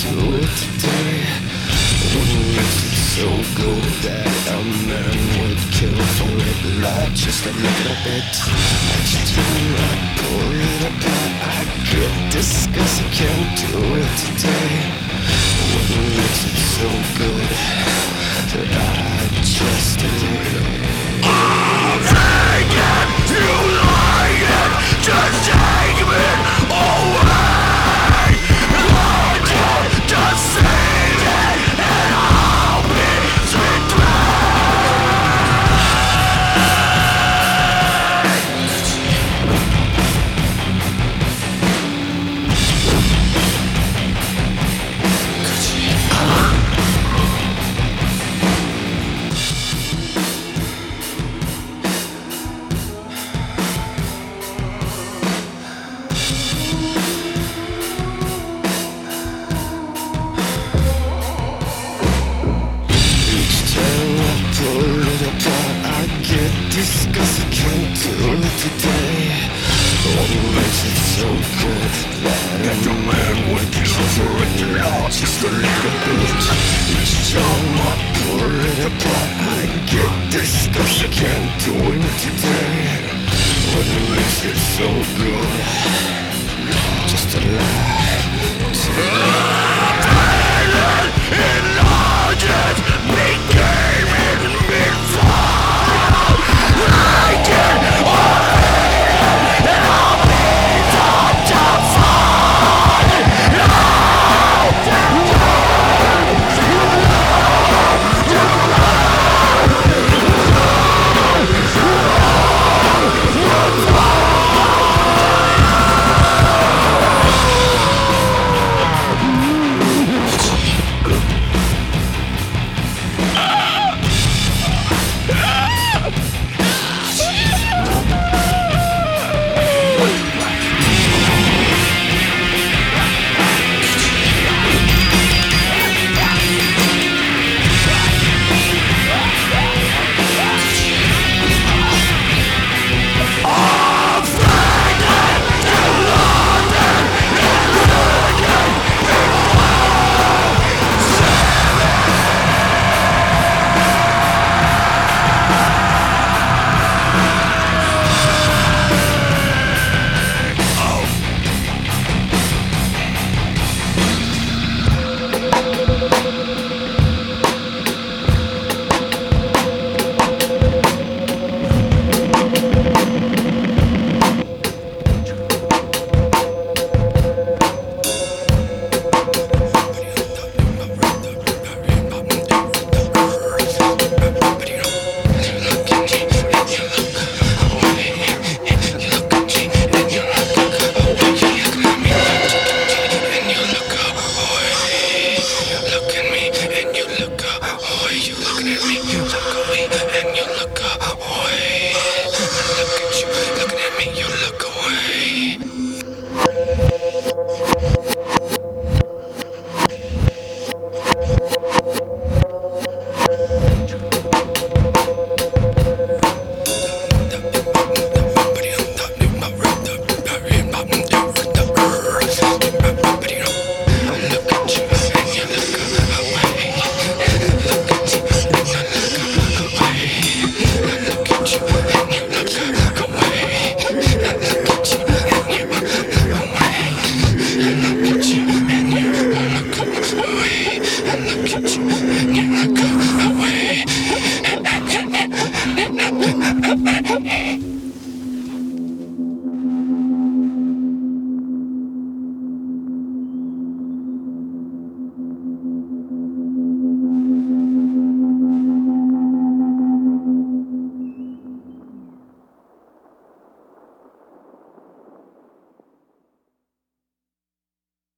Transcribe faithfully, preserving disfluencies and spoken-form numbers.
do it today. What makes it so good that a man would kill for it? Like just a little bit. I just wanna pull it apart. I get disgust, I can't do it today. What makes it so good that I just do it? I'm taking you like it, just take me away. I can't just save it, and I'll be sweet disgust, I can't do it today. What makes it so good that a man would kill for it? Not just a little bit. Each time I pull it apart, I get disgust, I can't do it today. What makes it so good? Just a lie. It largest became in mid-fall. I can't hold it, and I'll be top to fall. Look at you and you look away. I look at you and you look away.